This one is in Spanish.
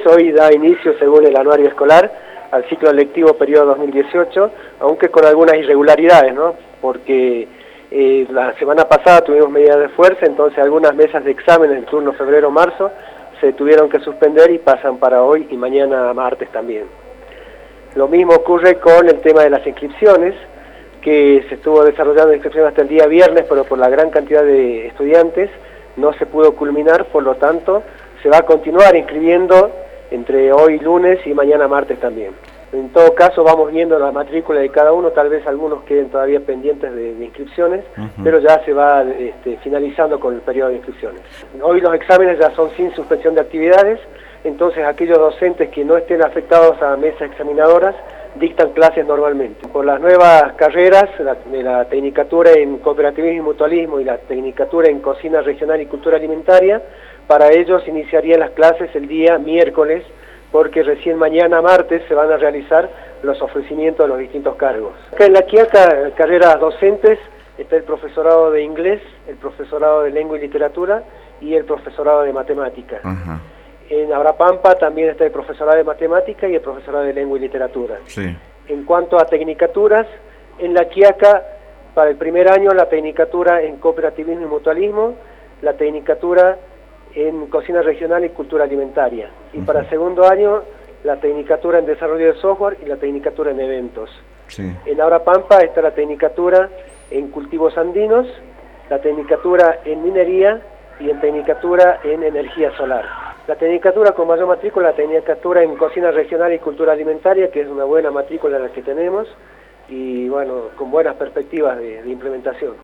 hoy da inicio, según el anuario escolar, al ciclo lectivo periodo 2018, aunque con algunas irregularidades, ¿no? Porque la semana pasada tuvimos medidas de fuerza, entonces algunas mesas de examen en el turno febrero-marzo se tuvieron que suspender y pasan para hoy y mañana martes también. Lo mismo ocurre con el tema de las inscripciones, que se estuvo desarrollando inscripción hasta el día viernes, pero por la gran cantidad de estudiantes no se pudo culminar, por lo tanto se va a continuar inscribiendo entre hoy lunes y mañana martes también. En todo caso vamos viendo la matrícula de cada uno, tal vez algunos queden todavía pendientes de inscripciones, pero ya se va finalizando con el periodo de inscripciones. Hoy los exámenes ya son sin suspensión de actividades, entonces aquellos docentes que no estén afectados a mesas examinadoras dictan clases normalmente. Por las nuevas carreras, de la tecnicatura en cooperativismo y mutualismo y la tecnicatura en cocina regional y cultura alimentaria, para ellos iniciarían las clases el día miércoles, porque recién mañana martes se van a realizar los ofrecimientos de los distintos cargos. Acá en La Quiaca, carreras docentes, está el profesorado de inglés, el profesorado de lengua y literatura y el profesorado de matemática. En Abrapampa también está el profesorado de matemática y el profesorado de lengua y literatura. Sí. En cuanto a tecnicaturas, en La Quiaca, para el primer año, la tecnicatura en cooperativismo y mutualismo, la tecnicatura en cocina regional y cultura alimentaria. Y para el segundo año, la tecnicatura en desarrollo de software y la tecnicatura en eventos. Sí. En Abrapampa está la tecnicatura en cultivos andinos, la tecnicatura en minería y en tecnicatura en energía solar. La tecnicatura con mayor matrícula, la tecnicatura en cocina regional y cultura alimentaria, que es una buena matrícula la que tenemos, y bueno, con buenas perspectivas de implementación.